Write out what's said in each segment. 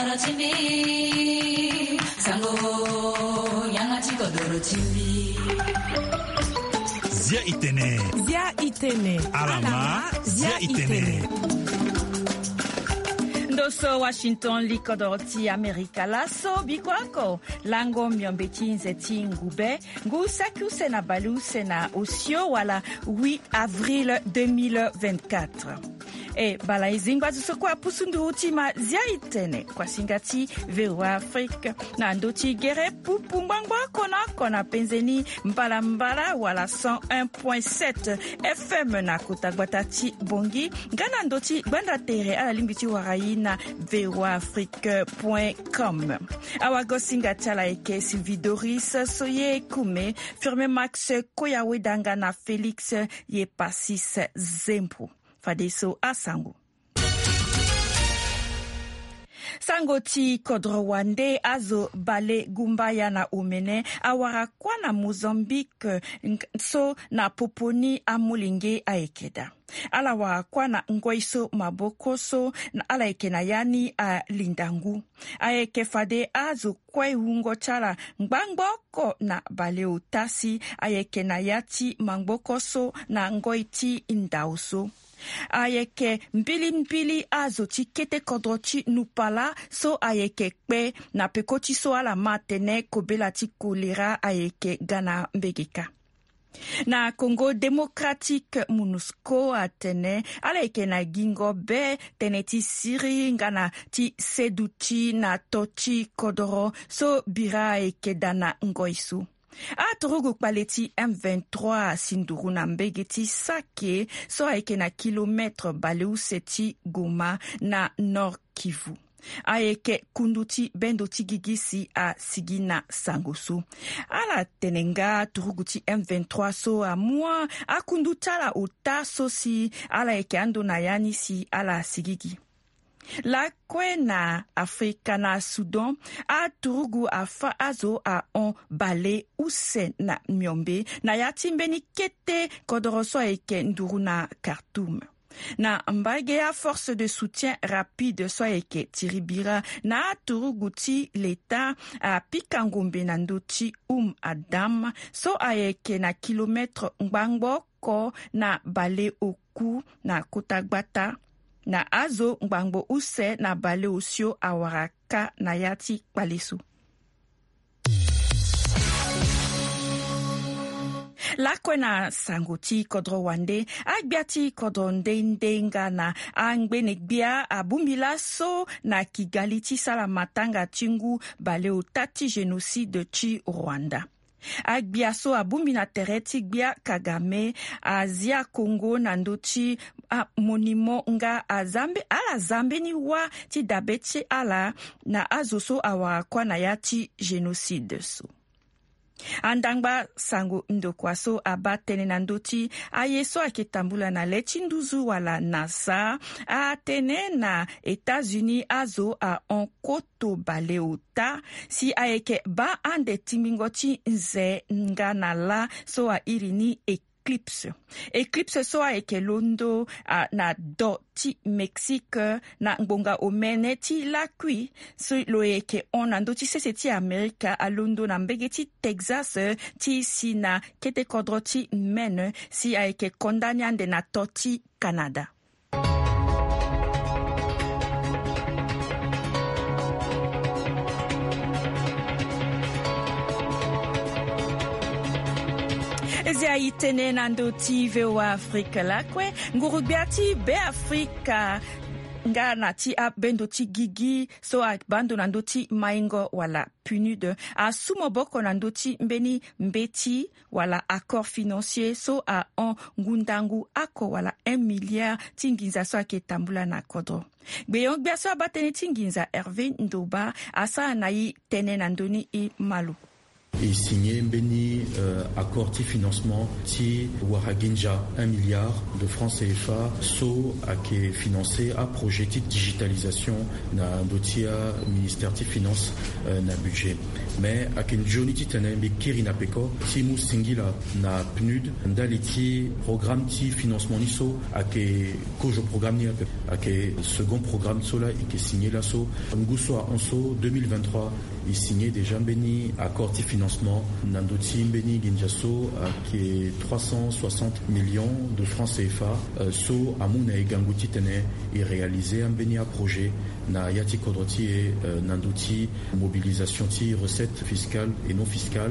chimbi sango nyanga chiko doro chimbi Zia itene alama Zia itene Ndoso Washington likodoroti Amerika laso bikwako lango myombeti nzeti ngube ngu saku sena balu sena osio wala 8 avril 2024 bala izingwa zusokwa pusundu utima Zia itene kwa singati VOA Afrique na ndoti gere pupumbangwa kona penzeni mbala wala 101.7 FM na kutagbatati bongi ngana ndoti banda tere ala limbiti warai na voafrique.com. Awago singatala eke Sylvie Doris soye kume firme Max Koyawedanga na Felix Yepasis Zempo. Fadeso asango. Sangoti Kodrowande azo bale gumbaya na umene awara kwa na Mozambique so na poponi amulinge aekeda. Ala wa kwa na ngoiso maboko so na ala ekena yani a lindangu. Aeke fade azo kwe hungo chala ngbangbo na bale utasi aeke na yati mangboko so na ngoiti indauso. Ayeke mbili azo tikete kodrochi nupala so ayeke kpe na pekoti so ala matene kobela ti kolera ayeke gana mbegeka. Na Congo Democratique MONUSCO atene aleke na gingo be teneti siri ngana ti seduti na tochi kodoro so bira eke dana ngoisu. Aturugu paleti M23 sinduru na mbegeti sake so aeke na kilometre baleu seti Goma na Nord Kivu. Aeke kunduti bendoti gigisi a sigina sangoso. Ala tenenga turuguti M23 so a mua a kundutala uta so si ala eke ando na yani si ala sigigi. La kwe na Afrika na Sudan a turugu afa azo a on bale use na myombe na yatimbeni kete kodoroso eke nduru na Khartoum. Na mbage a force de soutien rapide so eke tiribira na turuguti l'État a pikangombe na ndoti Adam so eke na kilometre ngbangbo ko na bale oku na kotagbata. Na azo ngbangbo use na bale osio awaraka na yati palesu. Lakwe na sangoti Kodrowande agbiati Kodronde ndenga na angbenegbia abumbila so na Kigali ti salamatanga tingu bale otati génocide ti Rwanda. Agbia so abumbi na tereti gbia Kagame Azia Congo na ndoti monimo nga azambe ala zambe ni wa ti dabeti ala na azoso awarakwa na yati génocide so. Andangba sango ndokwa so abatene na ndoti ayeso aketambula na leti nduzu wala NASA atene na États-Unis azo a onkoto baleota si aeke ba ande timingoti nze nga na la so a irini Eclipse so eke londo na do ti Mexique na ngbonga omene ti lakui so lo eke onando ti sese ti Amerika a londo na mbege ti Texas ti si na kete kodro ti mene si a eke kondanyande na to ti Canada. Zia itene nando ti VOA Afrique lakwe ngurubiati be Afrika nga na ti a bendo ti gigi so a bando nando ti maingo wala PNUD a sumo boko nando ti mbeni mbeti wala accord financier so a on ngundangu ako wala 1 milliard tinginza so ake tambula na kodro. Gbeyon gbia so abatene tinginza Hervé Ndoba asa anayi tene nandoni I malu. et signé Mbeni accord de financement ti Waraginja 1 milliard de francs CFA so a qui financé à projet de digitalisation na dotia ministère de finance na budget mais a ken joni ti tene be kirina peko ti mu singila na PNUD ndaliti programme ti financement ni so a ke kojo programme ni a ke second programme so là et qui signé là so nguso a onso 2023 il signé déjà Mbeni accord de financement Nandoti Mbeni Ginjaso qui est 360 millions de francs CFA so amuna e ganguti tene et réalisé un Mbeni à projet na yati kodroti et Nandoti mobilisation ti recettes fiscales et non fiscales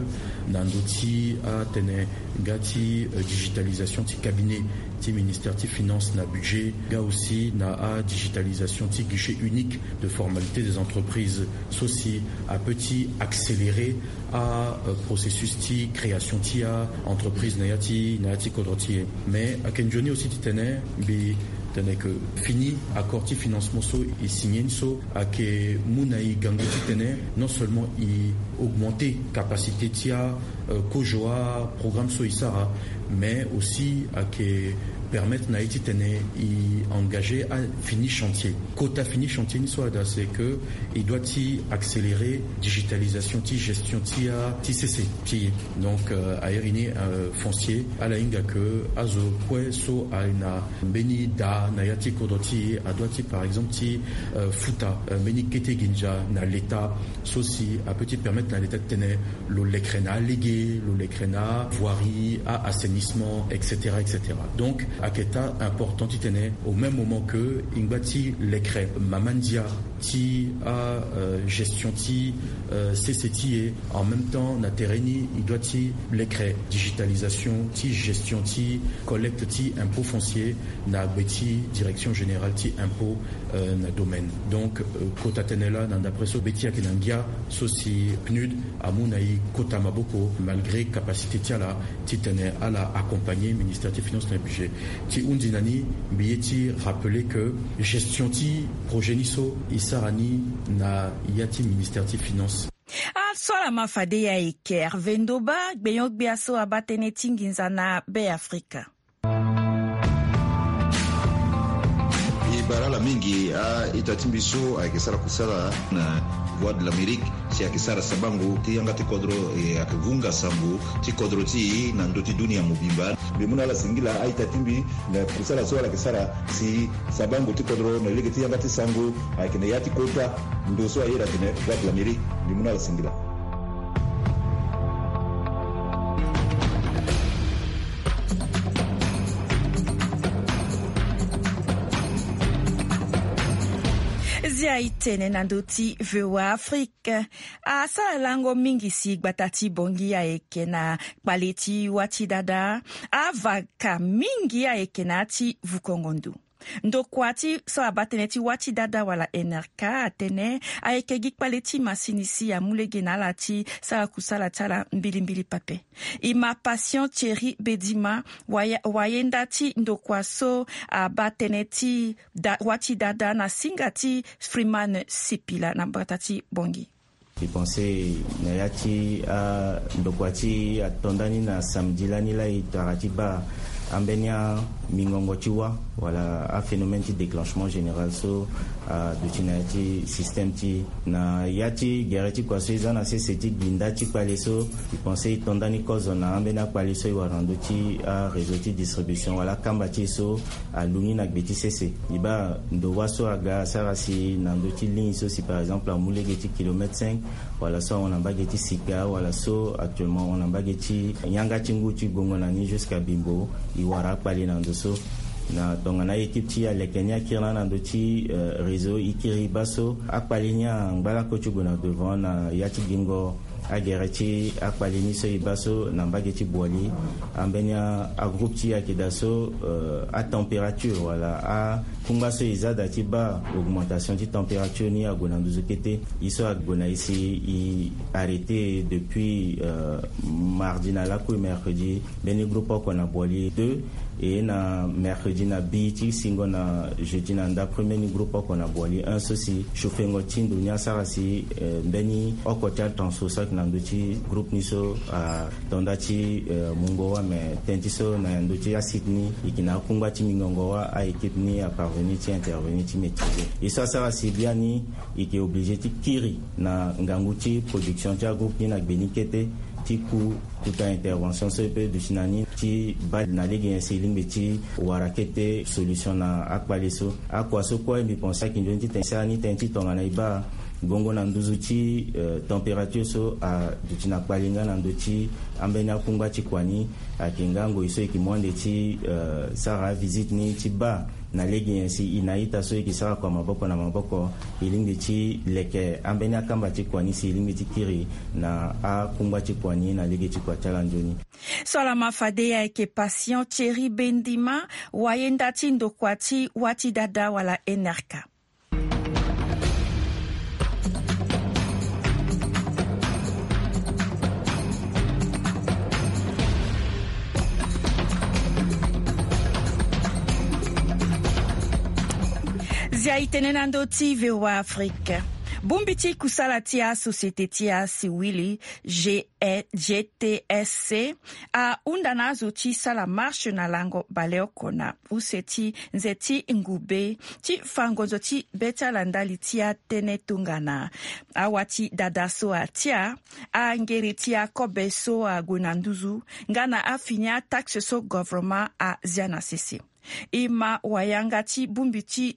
Nandoti a tene gati digitalisation ti cabinet ti ministère ti finance na budget ga aussi na a digitalisation ti guichet unique de formalité des entreprises soci a petit accéléré à processus ti création ti a entreprise na yati kodroti mais a kenjoni aussi ti tene bi tene que fini accord ti financement so et signé so a que munai ganguti tene non seulement il augmenter capacité tia kojoa programme so isara mais aussi à que permettre naïti tene y engager à fini chantier. Quota fini chantier ni soit c'est que il doit y accélérer digitalisation ti gestion ti a ti cc ti donc aérini foncier à la inga que azo kwe so aina beni da na yati kodoti a doit par exemple ti futa beni kete ginja na l'état soci à petit permettre na l'état tene lo lekrena légué lo lekrena voirie à assainissement etc. donc aketa important titene au même moment que ingbati l'écran mamandia ti a gestion ti CCT et en même temps na terreni il doit ti l'écran digitalisation ti gestion ti collecte ti impôt foncier na beti direction générale ti impôt na domaine donc kota tenela na d'après so beti akenangia soci PNUD amunai kota maboko malgré capacité ti ala ti tene ala accompagner ministère des finances na budget ti undinani bieti rappeler que gestion ti projet niso isarani na yati ministère des finances swala mafade ya Iker vendoba gbenyok biaso abatene tinginza na be Afrika barala mingi itatimbiso akisara kusala na voix de l'Amérique si akisara sabangu ti yangati kodro akivunga sambu ti kodro ti na ndoti dunia mubimba bimuna la singila aitatimbi na kusala so akisara si sabangu ti kodro na lege ti yangati sangu akine yati kota ndoso ayera tene voix de l'Amérique bimuna la singila zia itene na ndoti VOA Afrique asa lango mingi si gbatati bongi ya eke na kpaleti wati dada avaka mingi ya eke na ati vukongondu ndokwati so abateneti wati dada wala NRK atene aeke gikpaleti masinisi ya mulege na lati sa kusala tala mbili pape ima patient Thierry Bedima wayendati ndokwaso abateneti wati dada na singati Freeman Sipila na batati bongi Je pensais nayati a ndokwati atondani na samdilani la itarati ba ambenia mingongo chiwa wala a phénomène de déclenchement général so de tinati système ti na yati gereti kwa so izana seseti bindati kwaleso je pensais tondani kozo na ambena kwaleso iwarando ti a réseau ti distribution wala kambati so a lungi na gbeti sese iba ndo waso aga sarasi na ndoti ligne so si par exemple a mulegeti kilomètre 5 wala so on ambageti sika wala so actuellement on ambageti nyanga tinguti gongonani jusqu'à Bimbo iwara kwali na ndoso na tongana équipe ti alekenya kirana na ndoti réseau ikiri baso akpalinya ngala ko tugona devant na yati gingo agereti akpalini so ibaso na mbageti boali ambenya a groupe ti akidaso a température wala a kungaso izada ti ba augmentation de température ni agona nduzukete iso agona ici i arrêté depuis mardi na la ko mercredi beni groupe ko na boali 2 et na mercredi na biti singo na jeudi na nda premier ni groupe ko na boali un sosi chauffengo tindo nya sarasi beni okotia tanso sak na nduchi groupe niso a tondachi mungo wa me tentiso na nduchi a Sydney ikina kungwa ti mingongo wa a équipe ni a parvenir ti intervenir ti maîtriser et ça sarasi biani iki obligé ti kiri na nganguti production ti groupe ni na benikete ti ku ta intervention CP de Chinani ti ba na ligue enseigning beti warakete solution na akbaleso akwa so ko mi pensa ki ndonti tensani tenti tonga na iba bongo na nduzu ti température so a dutina kwalinga na ndoti ambenya kungwa ti kwani akingango iso ikimonde ti sara visite ni ti ba na legi yensi inaita so ikisara kwa maboko na maboko ilingi ti leke ambenya kamba ti kwani si ilingi ti kiri na a kungwa ti kwani na legi ti kwa tala njoni. Swala mafade ya eke patient Thierry Bendima wayenda ti ndokwa ti wati dada wala enerka. Zia itenena ndoti VOA Afrique. Bumbiti kusala tia société tia siwili GTSC a undana zoti sala marche na lango baleo kona useti nzeti ngube ti fango zoti beta landali tia tene tungana awati dadaso a tia a ngeri tia kobeso a gunanduzu ngana afinya taxe so government a ziana sisi ima wayangati bumbiti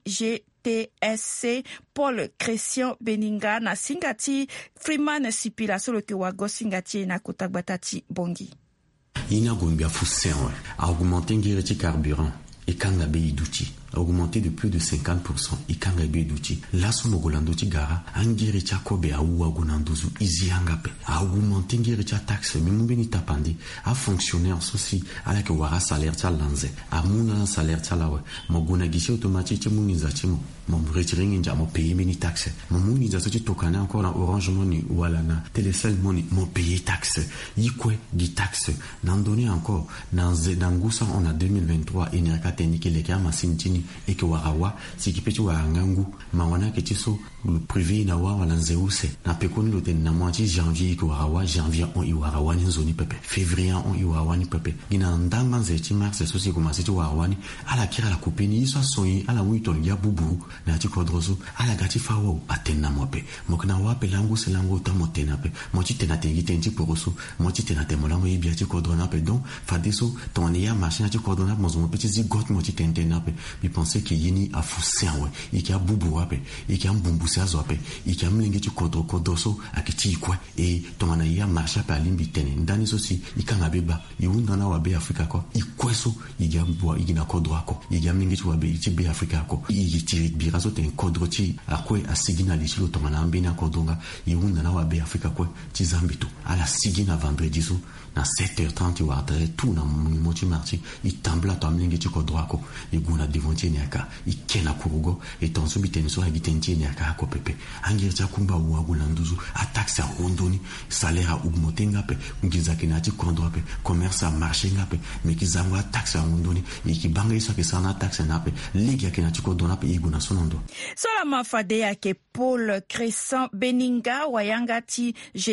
GTSC Paul Christian Beninga na singati Freeman Sipila solo ke wago singati na kotagbatati bongi. Ina gombia fusen a augmenter ngireti carburant et kanga be iduti augmenté de plus de 50% ikanga be iduti laso mogolando ti gara angiri cha kobe a uwa gunanduzu izi angape a augmenté ngiri cha taxe mimumbe ni tapandi a fonctionnaire sosi ala ke wara salaire cha lanze a muna salaire cha lawe moguna gisi automatique muniza chimo mo retiring nja mo payer mini taxe mo muniza so ti tokana encore na Orange Money wala na Telecel Money mo payer taxe yikwe gi taxe nandoni encore nangusa on a 2023 enerka teniki leke ama sintini et que warawa si ki peti warangangu mawana ke tiso le privé na wa wala nzeuse na pekoni lo ten na moitié janvier ko warawa janvier on iwarawa ni zoni pepe février on iwarawa ni pepe ina ndanga nzeti mars so si commencer ti warawa ni ala kira la kopeni iso soyi ala witon ya bubu na ti kodroso ala gati fawo atenna mope mokna wa pe langu se langu ta motena pe moti tena tengi tenti poroso moti tena temola mo yibia ti kodrona pe donc fadeso ton ya machine ti kodrona mo zo petit zigot moti tentena pe bi penser que yini a fusé ouais et qui a bubu wape et qui a mbumbusi azope et qui a mlingi ti kodroso akiti kwa et ton na ya marcha pa limbi tene ndani so si ikanga beba yunda na wa be Afrika ko ikweso igambwa igina kodro ko igamlingi ti wa be ti be Afrika ko igiti birazo ten kodro ti akwe asigina li lo ton na ambina kodonga yunda na wa be Afrika ko ti zambito ala sigina vendredi so na 7h30 wa tare tout na moti marti itambla to amlingi ti kodro ko iguna devonti nyaka ikena kurugo etonso bitenso agitentie nyaka ko pepe angirja kumba wa gulanduzu ataxe a rondoni salaire a augmenté ngape ngiza kinati kondro pe commerce a marché ngape mekizangwa taxe a rondoni ikibanga iso ke sana taxe nape ligia kinati kodona pe iguna sonondo sola mafade yake Paul Christian Beninga wayangati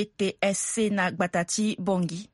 GTSC na gbatati bongi.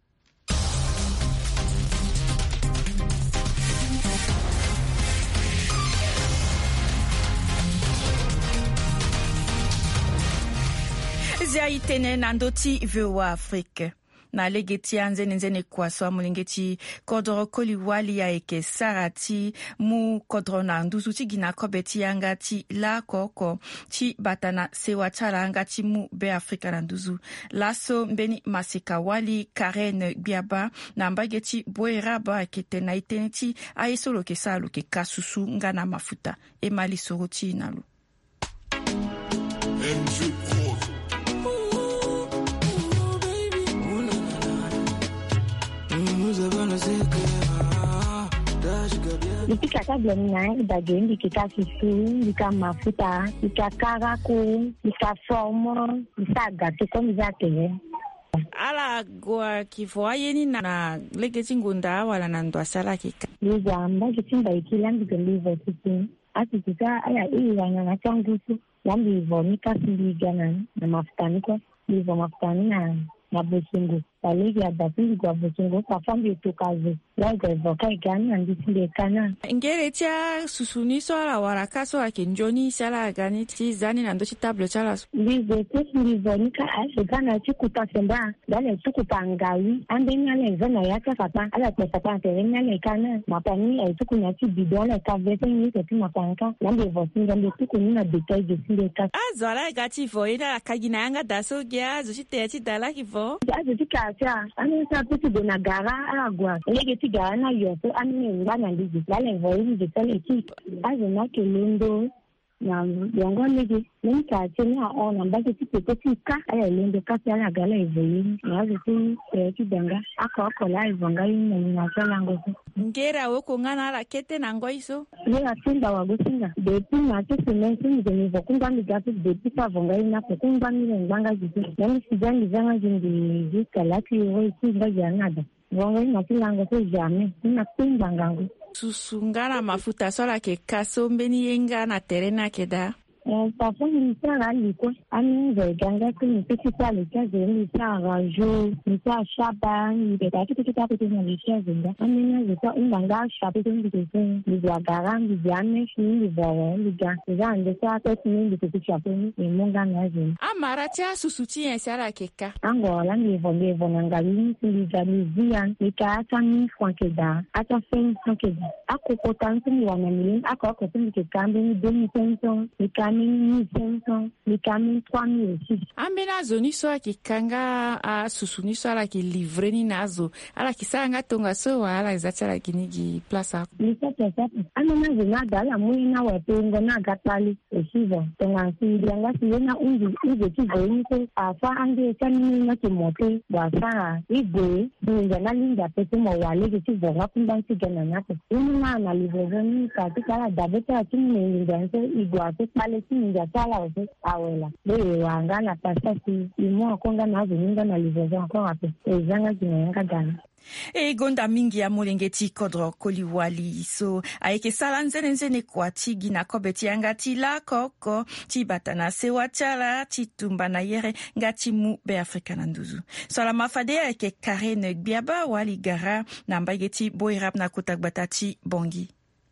Zia itene nandoti VOA Afrique. Na legeti anzene nzene kwa swa mulingeti kodro koliwali ya eke sarati mu kodro na nduzu ti gina kobeti yangati la koko ti batana sewa chala angati mu be Afrika na nduzu. Laso mbeni masika wali Karen Biaba na mbageti boeraba kete na itene ti aesolo ke salu ke kasusu ngana mafuta emali soroti nalu. Ika kabla mina ibagendi kita susu, ika mafuta, ika karako, ika formo, ika gato comme ça que ala gwa kivoyeni na legeti ngunda wala na ndo asala kika liza ambacho chimba ikilambi livo tiki ati kika aya wana na changusu lambi hivyo nikasimbika na mafutani kwa hivyo mafutani na busungu paligi ya bapili kwa busungu kwa fambi tukazi laga hivyo kaikani andisile kana ngere tia susuniso ala warakaso akinjoni sala gani tizani na ndochi tablo chala lizo tesi lizo nika ashikana chikuta semba dale chikuta ngawi ande nyale zona yaka fata ala pesata tere nyale kana mapani ya chukunya chibidole kavete nike tima panka lambi hivyo singa mbetuku nina detail jesile kasa azo ala gati hivyo ina kagina yanga daso gya azo chite chidala hivyo azo chika ani sa peti de nagara agwa lege tigara na yoso ani ngana ndiji lale voini de tele ki azo na kelendo na yongo lege nika tena ona mbaki tipeti ka aya lendo kasi ala gala voini na azo ti danga ako la ivonga ina na sala ngoso ngera woko ngana ala kete na ngoiso ya tinda wagosinga de pina tese mensi de nivo kunga migatu de pita vonga ina kunga mile nganga jitu nani sijani zanga jindi jika laki yoi kunga janada vonga ina kilanga ko jame ina kunga ngangu susungana mafuta sola ke kaso mbeni yenga na terena keda parfois il sert à l'école ami ganga que ni petit pas le cas de il sert à jour il sert à chaban il est à tout à côté de les choses là ami je sors une ganga chapeau de des les garan les jamais fini les voir les gars ça on ça peut ni de petit chapeau et mon ganga amaratia susuti ensala keka angola ni vont ngali les jamizian les cas ni frankeda ata fin frankeda akopotansi ni wanamili akokotin ke kambi ni 2500 ni ni 500 ni kami 3000 ambena zoni so akikanga a susuni so ala ki livre ni nazo ala kisanga tonga so ala izatala kinigi plaza ni sasa amena zina dala muina wa pengo na gatali esivo tonga sidianga siena unzi tivoini ko afa ande kanini na kimote basa igwe ni janalinda pete mo wale ke tivonga kumbansi gana napo na livre ni katika dabeta chini ni ndanze igwa ke pale ninja sala ose awela le wangana pasasi imo konga na zininga na livoza kwa hapo ezanga kinanga gana gonda mingi ya mulengeti kodro koliwali so aike sala nzene kwa tigi na kobeti yanga tila koko tibatana sewa chala titumba na yere ngati mu be Afrika na nduzu so la mafade aike Karen Gbiaba wali gara na mbageti boirap na kotakbatati bongi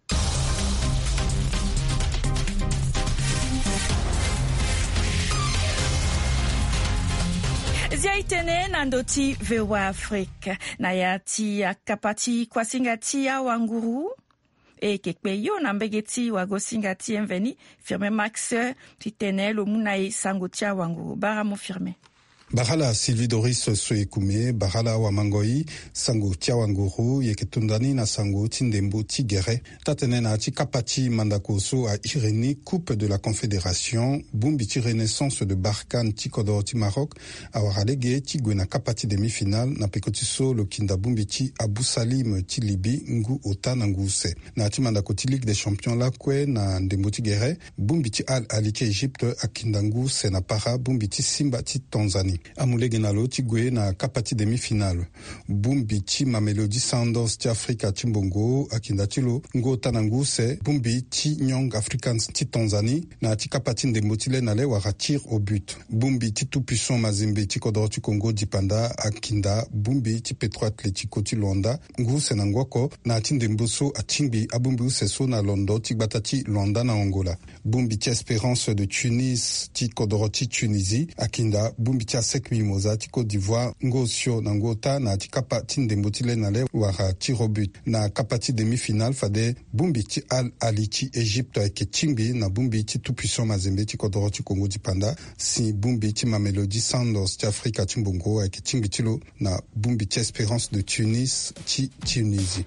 Zia itene na ndoti vewa Afrika na yati ya kapati kwa singati ya wanguru kekpeyo na mbegeti wagosingati enveni firme Max titene lo munai sangotia wanguru bara mo firme Bahala Sylvie Doris Soekume, Bahala Wamangoi, Sango Tiawanguru, Yeketundani na Sango Tindembo Tigere, Tatenena Ati Kapati Mandakoso à Ireni, Coupe de la Confédération, Bumbiti Renaissance de Barkhane Tikodor Maroc, Awaralege, Tigwena Kapati demi-finale, Napekotiso, Lokinda Bumbiti, Abou Salim Tilibi, Ngu Ota Nanguse. Nati Mandakoti Ligue des Champions Lakwe, na Ndembo Tigere, Bumbiti Al Alike Egypte, Akindangu, Senapara, Bumbiti Simbati Tanzanie. Amulege na lo tigwe na kapati demi-finale. Bumbi ti Mamelodi Sundowns ti Afrika ti Mbongo akindatilo ngota na nguse Bumbi ti Young Africans ti Tanzanie na ti kapati ndembotile na le wara tir au but. Bumbi ti Tout-Puissant Mazembe ti Kodro ti Congo dipanda akinda Bumbi ti Petro Atletico ti Luanda nguse na ngwako na ti ndemboso atingbi abumbi useso na Londo ti gbatati Luanda na Angola. Bumbi ti Espérance de Tunis ti Kodro ti Tunisie akinda Bumbi ti Sek Mimosa ti Côte d'Ivoire ngosio na ngota na ti kapati ndembotile na le wara tir au but. Na kapati demi-finale fade Bumbi ti Al Ali ti Egypte ayeke tingbi na Bumbi ti Tout-Puissant Mazembe ti Kodro ti Congo dipanda si Bumbi ti Mamelodi Sundowns ti Afrika ti Mbongo ayeke tingbi ti lo na Bumbi ti Espérance de Tunis ti Tunisie.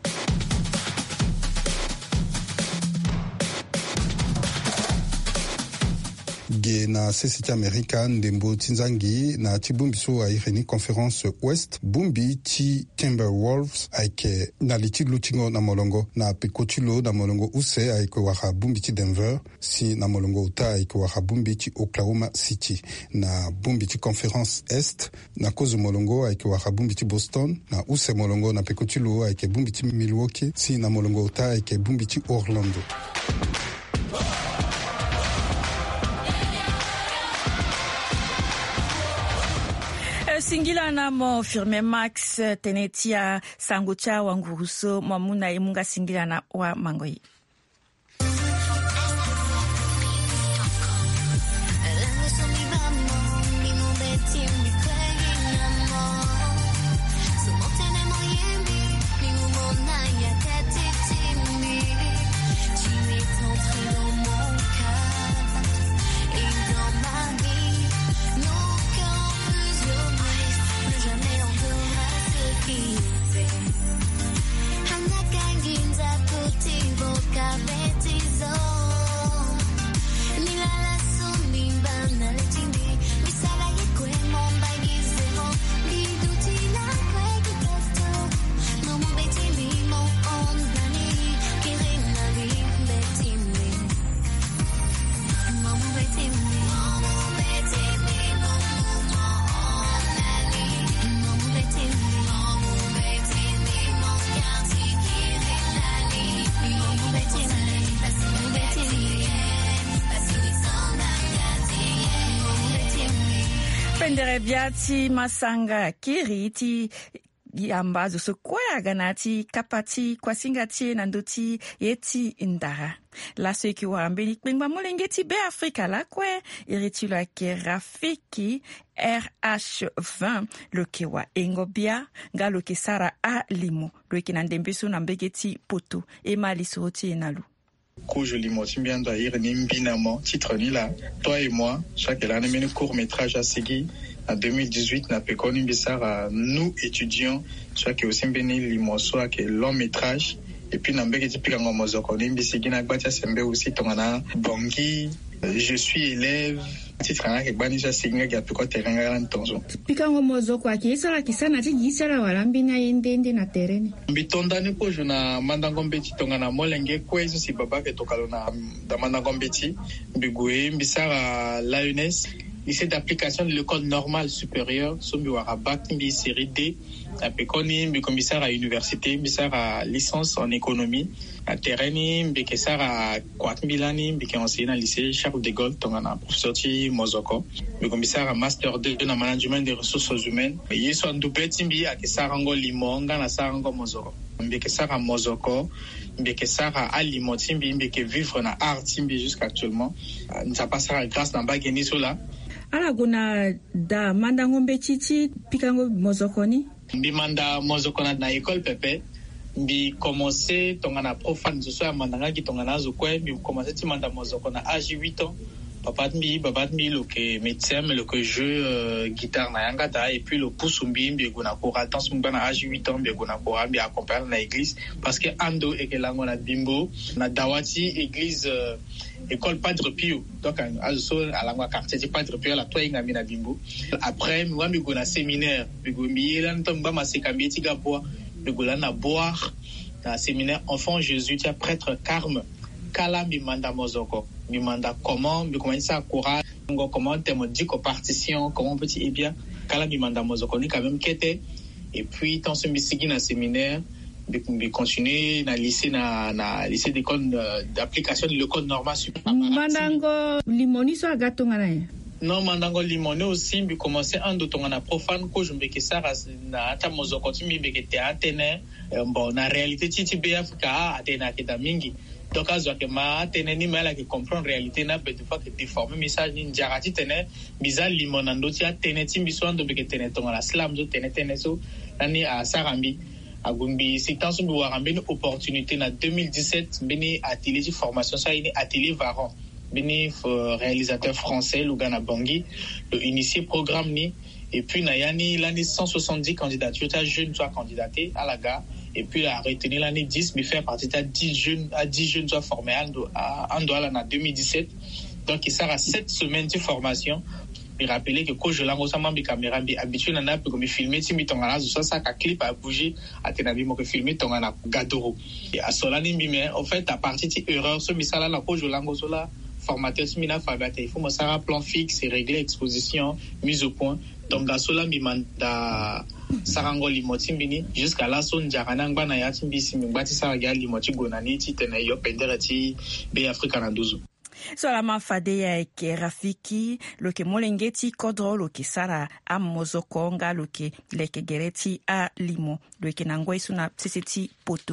ge na sese ti amerika ndembo ti nzangi na ti bungbi so ayeke ni conference ouest bungbi ti Timberwolves ayeke na li ti lu ti ngo na molongo na peko ti lo na molongo use ayeke wara bungbi ti Denver si na molongo uta ayeke wara bungbi ti Oklahoma City na bungbi ti conference est na kozo molongo ayeke wara bungbi ti Boston na use molongo na peko ti lo ayeke bungbi ti Milwaukee si na molongo uta ayeke bungbi ti Orlando. Singila na mo firme Max tenetia sangocha wanguruso mamuna imunga singila na wa mangoi. Biati masanga kiri ti yambazo so kwaya ganati kapati kwa singati nandoti yeti indara la so ki wambeni kpengba molengeti be Afrika la kwe iritula ke rafiki RH20 lo kewa engobia ngalo ke sara a limo lo ke nandembeso nambegeti poto e mali soroti enalu titre ni là, toi et moi, chaque année, court métrage à Sigui. En 2018, na pekoni bisara nous étudiants, soit que aussi béni limoso que long métrage et puis na mbeke tipika ngomozoko nimbi Sigui na gbatia sembe aussi tongana bongi je suis élève titre na ke banija Sigui ga peko teranga lan tonzo pika ngomozoko akisala kisana ti gisala walambi na yendende na terrain mbitondani ko jona mandangombeti tongana molenge kwezo si baba ke tokalona da mandangombeti mbigwe mbisara Lioness lycée d'application de l'école normale supérieure, Sombiwara Bac, série D, à Pekoni, commissaire à l'université, commissaire à licence en économie, à Tereni, commissaire à Kwatmilani, enseignant dans le lycée Charles de Gaulle, tongana professeur Ti Mozoko, commissaire à master 2 dans management des ressources humaines, yeso andupé timbi à Kesarango Limonga na Sarango Mozoko, commissaire à Mozoko, Mbekesara aliment timbi mbeke vivre na art timbi jusqu'à actuellement, nous a passé grâce dans Bageni sola. Ala guna da manda ngombe chichi pikango mozokoni mbi manda mozokona na école pepe mbi commencer tongana profane zo so manda ki tongana zo kwe mbi commencer ti manda mozokona âge 8 ans papa mbi lo ke médecin mais lo que jeu guitare na yangata et puis le pusumbi mbi guna kora danse mbi na âge 8 ans mbi guna kora mbi accompagner na église parce que ando et que lango na bimbo na dawati église école Padre Pio donc à la quartier de Padre Pio la toi inga mina bimbo après moi mi go na séminaire mi go mi yelan tomba ma sekambi ti gaboa mi go na boire na séminaire enfant Jésus ti prêtre Carme kala mi manda mozoko mi manda comment mi commence à courir comment te dit que partition comment petit et bien kala mi manda mozoko ni quand même kete et puis tant ce mi sigi na séminaire de continuer na lycée na lycée d'école d'application de l'école normale supérieure. Mandango limoni so agato ngana. Non mandango limoni aussi bi commencer en d'autres na profane ko je mbeke ça na ta mozoko ti mi beke te atene bon na réalité titi be Afrika atena ke da mingi donc azo ke ma atene ni mala ke comprendre réalité na be de fois que déformer message ni njarati tene bizal limonando ti atene ti biso ando beke tene to na slam zo tene so nani a sarambi Agumbi, c'est tant que nous avons une opportunité en 2017, beni atelier de formation, ça une atelier Varan, beni réalisateur français, Lugana Bangui, le initié programme ni, et puis n'ayani l'année 170 candidatures, ta jeune soit candidaté à la gare, et puis a retenu l'année 10, mais faire partie de 10 jeunes soit formés en Douala en 2017. Donc il sera 7 semaines de formation. Me rappeler que quand je l'envoie ça ma caméra bi habitué na pe comme filmer ti mi tongana zo ça ka clip a bouger a tenabi mo que filmer tongana gadoro et à cela ni mais en fait à partir de erreur ce misala na quand je l'envoie ça là formateur mina fabata il faut mo ça plan fixe et régler exposition mise au point donc à cela mi manda sarangoli motimbini jusqu'à la son jarana ngba na ya timbisi mi ngba ti saraga li moti gonani ti tena yo pendera ti be Africa na 12 Sola mafade ya eke rafiki loke molengeti kodro loke sara a mozokonga loke leke gereti a limo loke nangwa isuna sisiti poto.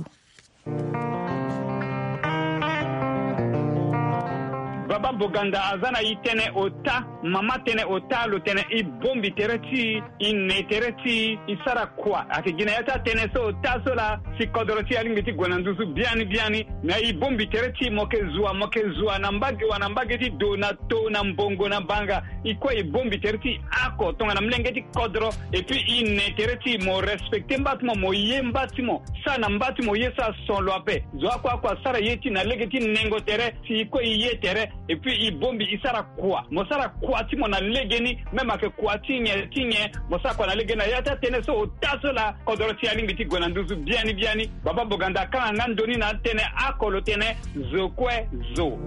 Baba Boganda azana itene ota mama tene ota lo tene I bombi tereti ine tereti isara kwa ati gina yata tene so ota sola si kodoroti alingiti gwananduzu biani na I bombi tereti moke zua nambage ti donato na mbongo na banga ikwa I bombi tereti ako tonga na mlengeti kodro et puis ine tereti mo respecte mbatimo mo yembatimo sana mbatimo yesa son loape zo kwa sara yeti na legeti nengo tere si ikwa yetere et puis I bombi isara kwa mosara kwa ti mona legeni même ake kwa tinye mosara kwa na legena yata tene so tasola kodoroti alingiti gwananduzu biani Baba Boganda kana ngandoni na tene akolo tene zokwe zo.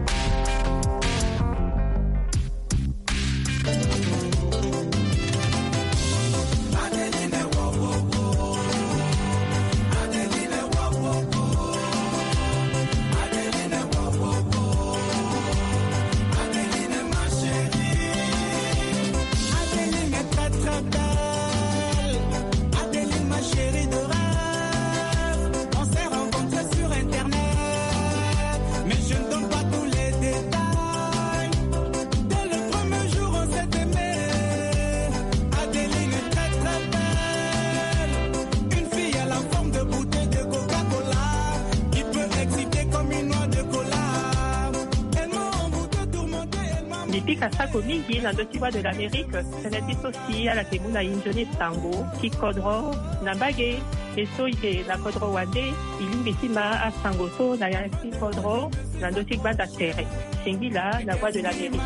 Sako mingi na dotiwa de l'Amérique, c'est aussi à la temuna injoni tango, ki kodro, nambage, eso ike na kodro wande, ilimbisima a sangoso na yansi kodro, na dotiwa da terre. Singila, la voix de l'Amérique.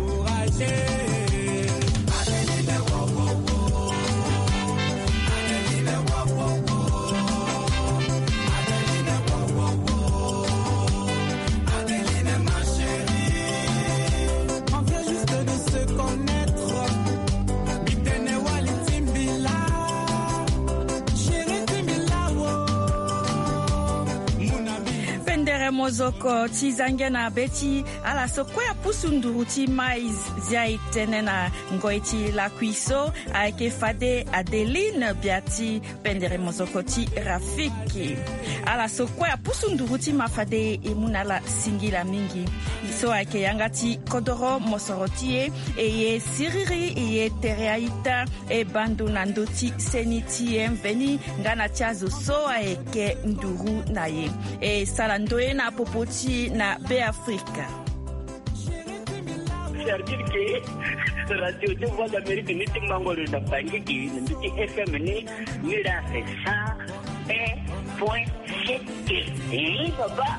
Mozoko tizange na beti ala sokwe pusunduru ti mais zia itene na ngoiti la kuiso aike fade Adeline biati pendere mozoko ti rafiki ala sokwe pusunduru ti mafade emuna la singila mingi iso aike yangati kodoro mosorotie eye siriri eye tereaita e bandu nandoti seniti emveni ngana tiazo so aike nduru naye e salandoe na popoti na Be Africa. C'est-à-dire que la radio de Voix d'Amérique n'est pas encore une banque qui est FMN, mais là c'est ça, point et papa.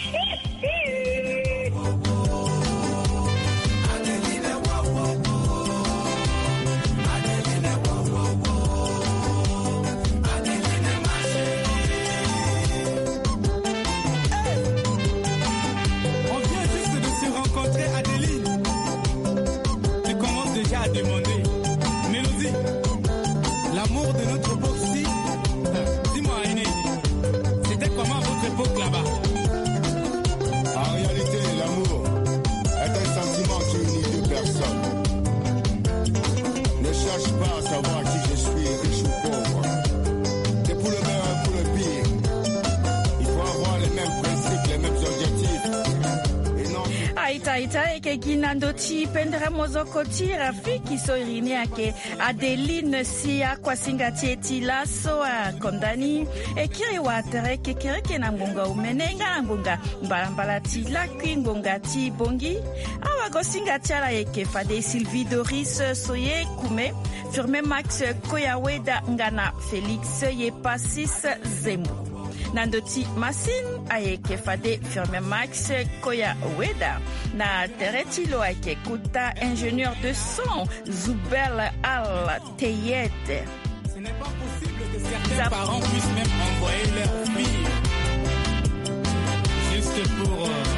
Ita eke ginando ti pendere mozoko ti rafiki so irini ake Adeline siya kwa singa ti laso a kondani e kiri watere ke kiri ke na ngonga umenenga na ngonga mbalambala ti lakwi ngonga ti bongi awa ko singa ti ala eke fade Sylvie Doris soye kume firme Max Koyaweda ngana Félix ye Passis Zembo Nandoti Masin ayeke fade firme Max Koya Weda. Na teretilo ayeke kuta ingénieur de son Zoubel Al Teyet. Ce n'est pas possible que certains parents puissent même envoyer leurs filles juste pour